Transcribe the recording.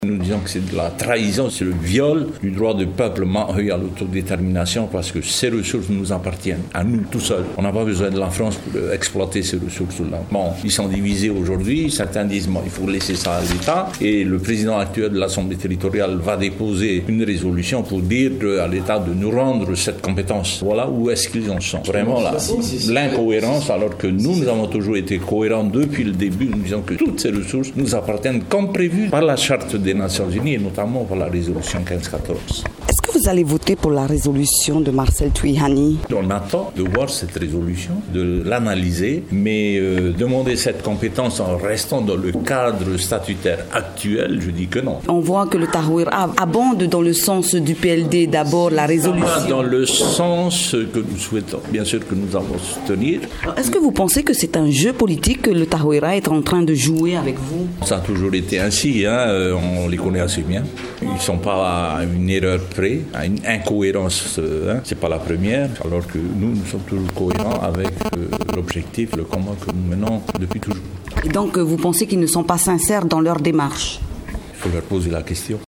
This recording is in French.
Nous disons que c'est de la trahison, c'est le viol du droit du peuple mahorais à l'autodétermination parce que ces ressources nous appartiennent, à nous tout seuls. On n'a pas besoin de la France pour exploiter ces ressources-là. Bon, ils sont divisés aujourd'hui, certains disent bon, il faut laisser ça à l'État et le président actuel de l'Assemblée territoriale va déposer une résolution pour dire à l'État de nous rendre cette compétence. Voilà où est-ce qu'ils en sont. Vraiment là, l'incohérence alors que nous avons toujours été cohérents depuis le début, nous disons que toutes ces ressources nous appartiennent comme prévu par la Charte des Nations Unies et notamment par la résolution 1514. Est-ce que vous allez voter pour la résolution de Marcel Touihani? On attend de voir cette résolution, de l'analyser, mais demander cette compétence en restant dans le cadre statutaire actuel, je dis que non. On voit que le Tahoer abonde dans le sens du PLD, d'abord la résolution. Dans le sens que nous souhaitons, bien sûr que nous allons soutenir. Alors, est-ce que vous pensez que c'est un jeu politique que le Tahoera est en train de jouer avec vous? Ça a toujours été ainsi, on les connaît assez bien. Ils ne sont pas à une erreur près, à une incohérence, c'est pas la première, alors que nous sommes toujours cohérents avec l'objectif, le combat que nous menons depuis toujours. Et donc vous pensez qu'ils ne sont pas sincères dans leur démarche? Il faut leur poser la question.